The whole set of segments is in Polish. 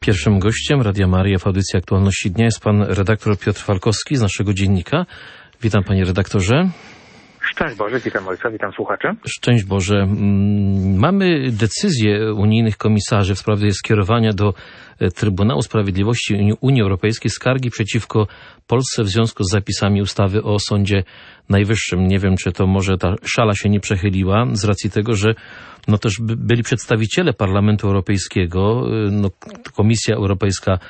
Pierwszym gościem Radia Maryja w audycji Aktualności Dnia jest pan redaktor Piotr Falkowski z naszego dziennika. Witam, panie redaktorze. Szczęść Boże, witam ojca, witam słuchaczy. Szczęść Boże. Mamy decyzję unijnych komisarzy w sprawie skierowania do Trybunału Sprawiedliwości Unii Europejskiej skargi przeciwko Polsce w związku z zapisami ustawy o Sądzie Najwyższym. Nie wiem, czy to może ta szala się nie przechyliła z racji tego, że też byli przedstawiciele Parlamentu Europejskiego. Komisja Europejska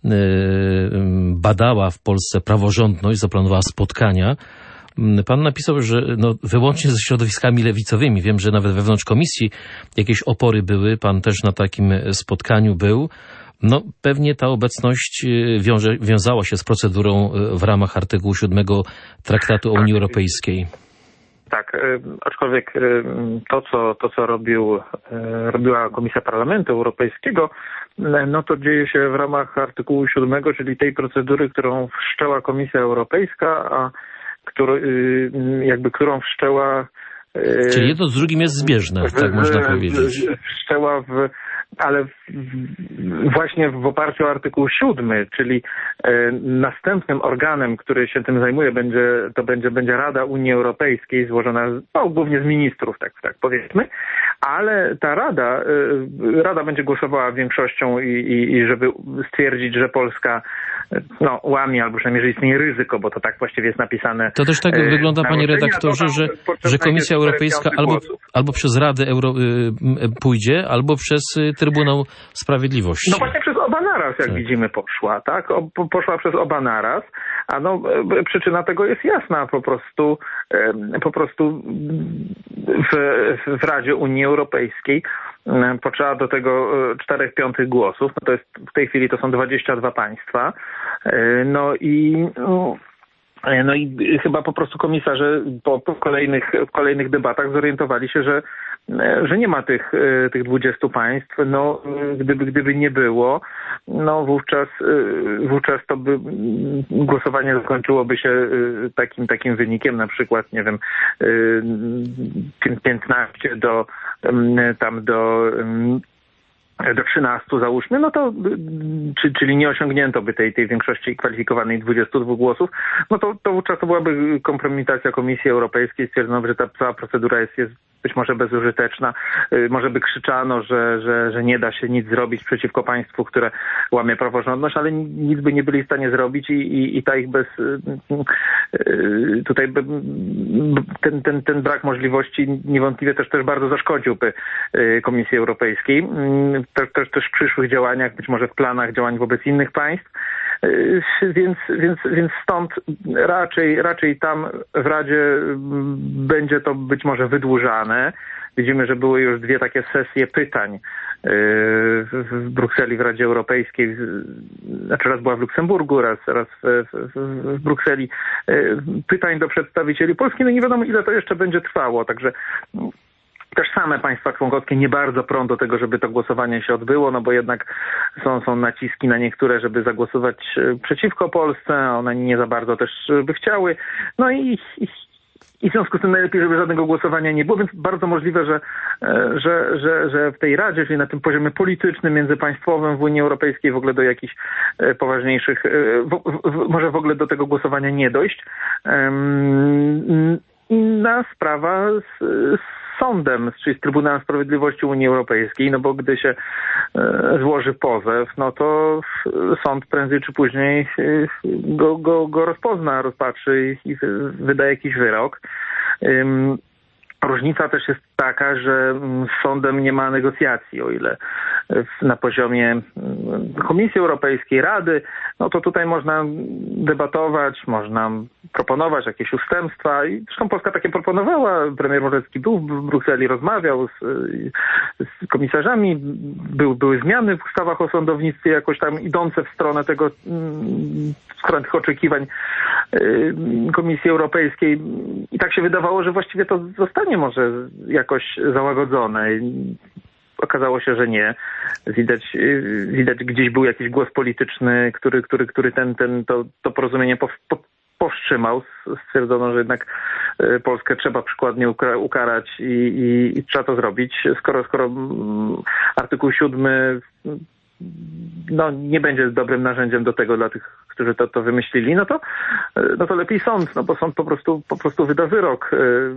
badała w Polsce praworządność, zaplanowała spotkania. Pan napisał, że wyłącznie ze środowiskami lewicowymi. Wiem, że nawet wewnątrz komisji jakieś opory były. Pan też na takim spotkaniu był. Pewnie ta obecność wiązała się z procedurą w ramach artykułu 7 Traktatu o Unii Europejskiej. Tak, aczkolwiek to co robiła Komisja Parlamentu Europejskiego, to dzieje się w ramach artykułu 7, czyli tej procedury, którą wszczęła Komisja Europejska, którą wszczęła... Czyli jedno z drugim jest zbieżne, tak można powiedzieć. Wszczęła ale właśnie w oparciu o artykuł 7, czyli następnym organem, który się tym zajmuje, będzie Rada Unii Europejskiej, złożona głównie z ministrów, tak powiedzmy, ale ta Rada będzie głosowała większością i żeby stwierdzić, że Polska łamie, albo przynajmniej, że istnieje ryzyko, bo to tak właściwie jest napisane. To też tak wygląda, panie redaktorze, że Komisja Europejska albo przez Radę pójdzie, albo przez Trybunał Sprawiedliwości. Właśnie przez oba naraz, jak widzimy, poszła, tak? Poszła przez oba naraz, a przyczyna tego jest jasna, po prostu w Radzie Unii Europejskiej potrzeba do tego 4/5 głosów, to jest w tej chwili to są 22 państwa, i chyba po prostu komisarze w kolejnych debatach zorientowali się, że nie ma tych 20 państw. Gdyby nie było, wówczas to by głosowanie zakończyłoby się takim wynikiem, na przykład, nie wiem, 15 do 13 załóżmy, czyli nie osiągnięto by tej większości kwalifikowanej 22 głosów, to wówczas to byłaby kompromitacja Komisji Europejskiej, stwierdzono by, że ta cała procedura jest być może bezużyteczna, może by krzyczano, że nie da się nic zrobić przeciwko państwu, które łamie praworządność, ale nic by nie byli w stanie zrobić i ta ich tutaj ten brak możliwości niewątpliwie też bardzo zaszkodziłby Komisji Europejskiej. Też w przyszłych działaniach, być może w planach działań wobec innych państw, więc stąd raczej tam w Radzie będzie to być może wydłużane. Widzimy, że były już 2 takie sesje pytań w Brukseli, w Radzie Europejskiej. Raz była w Luksemburgu, raz w Brukseli. Pytań do przedstawicieli Polski. Nie wiadomo, ile to jeszcze będzie trwało, także też same państwa członkowskie nie bardzo prą do tego, żeby to głosowanie się odbyło, bo jednak są naciski na niektóre, żeby zagłosować przeciwko Polsce, a one nie za bardzo też by chciały. I w związku z tym najlepiej, żeby żadnego głosowania nie było, więc bardzo możliwe, że w tej Radzie, czyli na tym poziomie politycznym, międzypaństwowym w Unii Europejskiej w ogóle do jakichś poważniejszych, może w ogóle do tego głosowania nie dojść. Inna sprawa z sądem, czyli z Trybunałem Sprawiedliwości Unii Europejskiej, bo gdy się złoży pozew, to sąd prędzej czy później go rozpozna, rozpatrzy i wyda jakiś wyrok. Różnica też jest taka, że z sądem nie ma negocjacji, o ile na poziomie Komisji Europejskiej, Rady, to tutaj można debatować, można proponować jakieś ustępstwa i zresztą Polska takie proponowała. Premier Morawiecki był w Brukseli, rozmawiał z komisarzami, były zmiany w ustawach o sądownictwie jakoś tam idące w stronę tych oczekiwań Komisji Europejskiej i tak się wydawało, że właściwie to zostanie może jakoś załagodzone. Okazało się, że nie. Widać gdzieś był jakiś głos polityczny, który to porozumienie powstrzymał. Stwierdzono, że jednak Polskę trzeba przykładnie ukarać i trzeba to zrobić. Skoro artykuł 7 nie będzie dobrym narzędziem do tego dla tych, którzy to wymyślili, no to lepiej sąd, bo sąd po prostu wyda wyrok.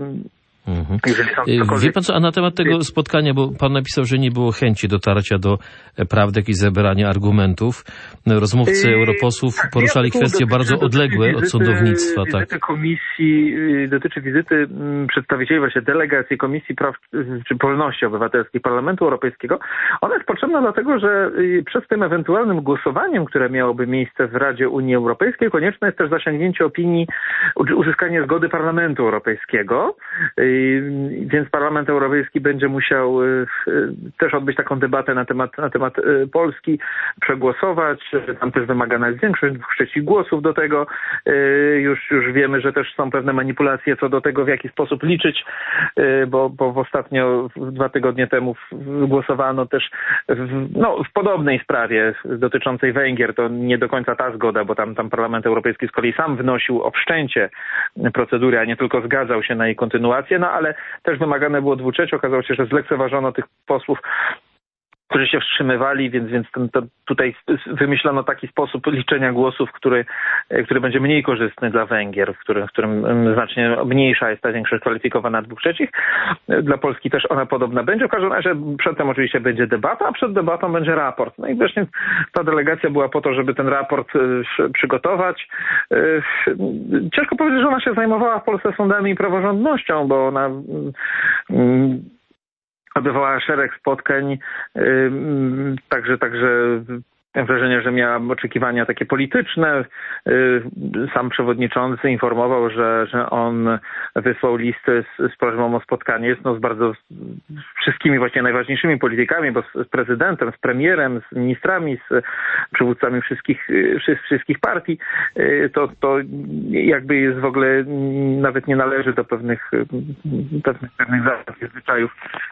Wie pan co, a na temat tego spotkania, bo pan napisał, że nie było chęci dotarcia do prawdy i zebrania argumentów. Rozmówcy europosłów poruszali kwestie bardzo odległe od sądownictwa. Dotyczy wizyty przedstawicieli właśnie delegacji Komisji Praw czy Wolności Obywatelskich Parlamentu Europejskiego. Ona jest potrzebna dlatego, że przed tym ewentualnym głosowaniem, które miałoby miejsce w Radzie Unii Europejskiej, konieczne jest też zasięgnięcie opinii, uzyskanie zgody Parlamentu Europejskiego. Więc Parlament Europejski będzie musiał też odbyć taką debatę na temat Polski, przegłosować. Tam też wymagana jest większość 2/3 głosów do tego. Już wiemy, że też są pewne manipulacje co do tego, w jaki sposób liczyć, bo ostatnio 2 tygodnie temu głosowano też w podobnej sprawie dotyczącej Węgier. To nie do końca ta zgoda, bo tam Parlament Europejski z kolei sam wnosił o wszczęcie procedury, a nie tylko zgadzał się na jej kontynuację. Ale też wymagane było 2/3. Okazało się, że zlekceważono tych posłów, którzy się wstrzymywali, więc tutaj wymyślono taki sposób liczenia głosów, który będzie mniej korzystny dla Węgier, w którym znacznie mniejsza jest ta większość kwalifikowana 2/3. Dla Polski też ona podobna będzie. W każdym razie przedtem oczywiście będzie debata, a przed debatą będzie raport. No i właśnie ta delegacja była po to, żeby ten raport przygotować. Ciężko powiedzieć, że ona się zajmowała w Polsce sądami i praworządnością, bo ona odbywała szereg spotkań, także mam wrażenie, że miała oczekiwania takie polityczne. Sam przewodniczący informował, że on wysłał listę z prośbą o spotkanie z bardzo wszystkimi właśnie najważniejszymi politykami, bo z prezydentem, z premierem, z ministrami, z przywódcami wszystkich partii. To jakby jest w ogóle nawet nie należy do pewnych zasad i zwyczajów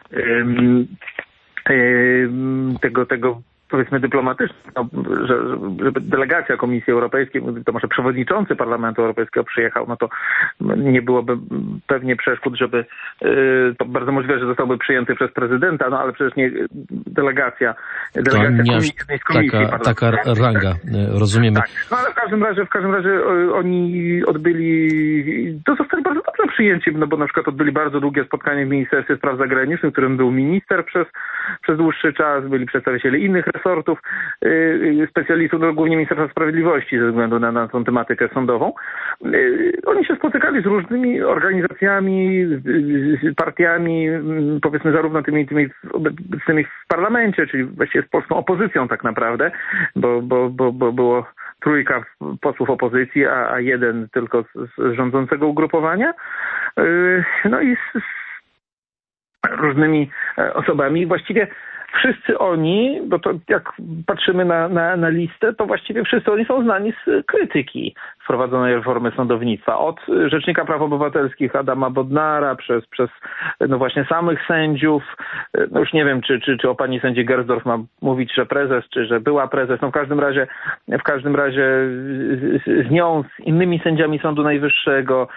tego powiedzmy dyplomatyczny, żeby delegacja Komisji Europejskiej, to może przewodniczący Parlamentu Europejskiego przyjechał, to nie byłoby pewnie przeszkód, żeby to bardzo możliwe, że zostałby przyjęty przez prezydenta, ale przecież nie delegacja komisji taka ranga, rozumiemy. Tak. Ale w każdym razie oni zostali bardzo dobrze przyjęci, bo na przykład odbyli bardzo długie spotkanie w Ministerstwie Spraw Zagranicznych, w którym był minister przez dłuższy czas, byli przedstawiciele innych resortów, specjalistów, głównie Ministerstwa Sprawiedliwości ze względu na tą tematykę sądową. Oni się spotykali z różnymi organizacjami, partiami, powiedzmy zarówno tymi obecnymi w parlamencie, czyli właściwie z polską opozycją tak naprawdę, bo było 3 posłów opozycji, a 1 tylko z rządzącego ugrupowania. I z różnymi osobami. Właściwie wszyscy oni, bo to jak patrzymy na listę, to właściwie wszyscy oni są znani z krytyki wprowadzonej reformy sądownictwa. Od Rzecznika Praw Obywatelskich Adama Bodnara, przez właśnie samych sędziów. Już nie wiem, czy o pani sędzi Gersdorf mam mówić, że prezes, czy że była prezes. W każdym razie z nią, z innymi sędziami Sądu Najwyższego,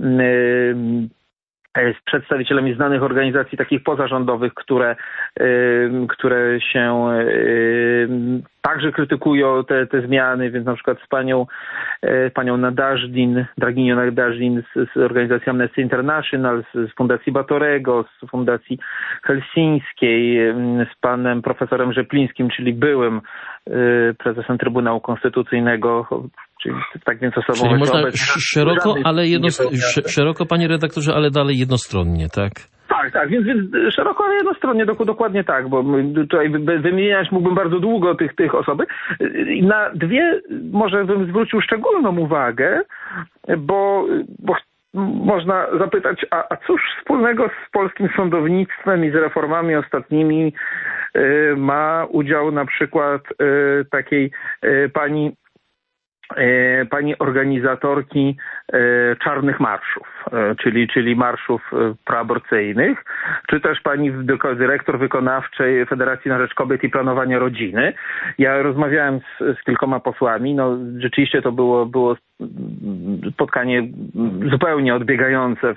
z przedstawicielami znanych organizacji takich pozarządowych, które się także krytykują te zmiany, więc na przykład z panią Draginią Nadażdin z organizacji Amnesty International, z Fundacji Batorego, z Fundacji Helsińskiej, z panem profesorem Rzeplińskim, czyli byłym prezesem Trybunału Konstytucyjnego, czyli tak więc osobą... Czyli można szeroko, ale szeroko, panie redaktorze, ale dalej jednostronnie, tak? Tak, więc szeroko, ale jednostronnie, dokładnie tak, bo tutaj wymieniać mógłbym bardzo długo tych osoby. Na 2 może bym zwrócił szczególną uwagę, bo można zapytać, a cóż wspólnego z polskim sądownictwem i z reformami ostatnimi ma udział na przykład takiej pani pani organizatorki czarnych marszów, czyli marszów proaborcyjnych, czy też pani dyrektor wykonawczej Federacji na Rzecz Kobiet i Planowania Rodziny. Ja rozmawiałem z kilkoma posłami, no rzeczywiście to było spotkanie zupełnie odbiegające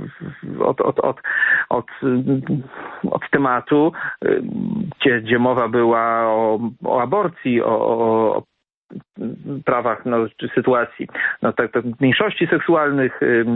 od tematu, gdzie mowa była o aborcji, o prawach, czy sytuacji mniejszości seksualnych,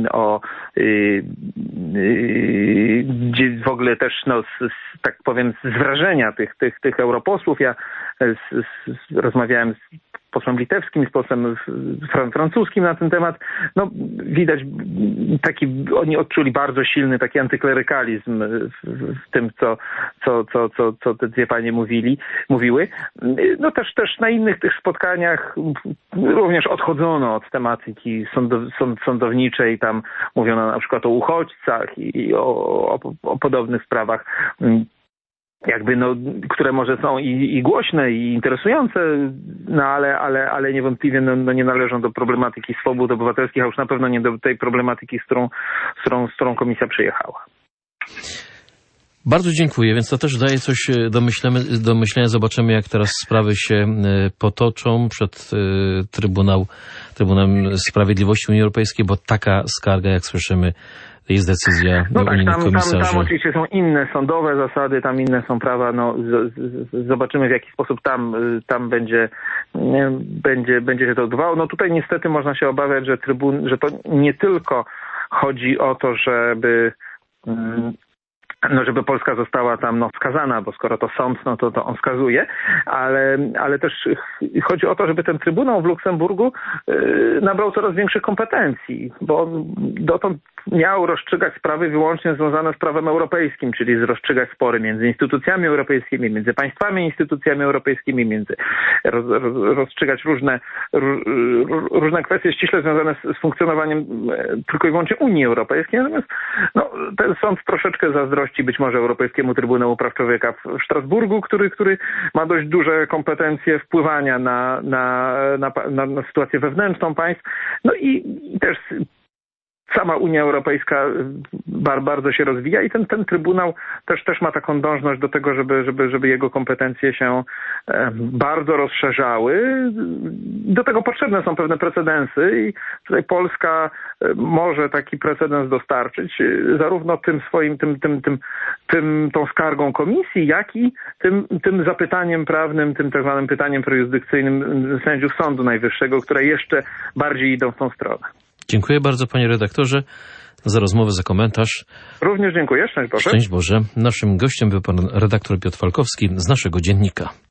gdzie w ogóle też, tak powiem, z wrażenia tych europosłów. Ja rozmawiałem z posłem litewskim, z posłem francuskim na ten temat. No, widać oni odczuli bardzo silny taki antyklerykalizm w tym, co te dwie panie mówiły. No też na innych tych spotkaniach również odchodzono od tematyki sądowniczej. Tam mówiono na przykład o uchodźcach i o podobnych sprawach, które może są i głośne, i interesujące, ale niewątpliwie nie należą do problematyki swobód obywatelskich, a już na pewno nie do tej problematyki, z którą komisja przyjechała. Bardzo dziękuję, więc to też daje coś do myślenia. Zobaczymy, jak teraz sprawy się potoczą przed Trybunałem Sprawiedliwości Unii Europejskiej, bo taka skarga, jak słyszymy, jest decyzja unijnych komisarzy. Tam oczywiście są inne sądowe zasady, tam inne są prawa. Zobaczymy, w jaki sposób tam będzie się to odbywało. No tutaj niestety można się obawiać, że to nie tylko chodzi o to, żeby Polska została tam skazana, bo skoro to sąd, to on skazuje, ale też chodzi o to, żeby ten Trybunał w Luksemburgu nabrał coraz większych kompetencji, bo on dotąd miał rozstrzygać sprawy wyłącznie związane z prawem europejskim, czyli rozstrzygać spory między instytucjami europejskimi, między państwami instytucjami europejskimi, rozstrzygać różne kwestie ściśle związane z funkcjonowaniem tylko i wyłącznie Unii Europejskiej. Natomiast ten sąd troszeczkę zazdrości być może Europejskiemu Trybunału Praw Człowieka w Strasburgu, który ma dość duże kompetencje wpływania na sytuację wewnętrzną państw. No i też sama Unia Europejska bardzo się rozwija i ten Trybunał też ma taką dążność do tego, żeby jego kompetencje się bardzo rozszerzały. Do tego potrzebne są pewne precedensy i tutaj Polska może taki precedens dostarczyć, zarówno tą skargą komisji, jak i tym zapytaniem prawnym, tym tak zwanym pytaniem prejudykcyjnym sędziów Sądu Najwyższego, które jeszcze bardziej idą w tą stronę. Dziękuję bardzo, panie redaktorze, za rozmowę, za komentarz. Również dziękuję. Szczęść Boże. Szczęść Boże. Naszym gościem był pan redaktor Piotr Falkowski z naszego dziennika.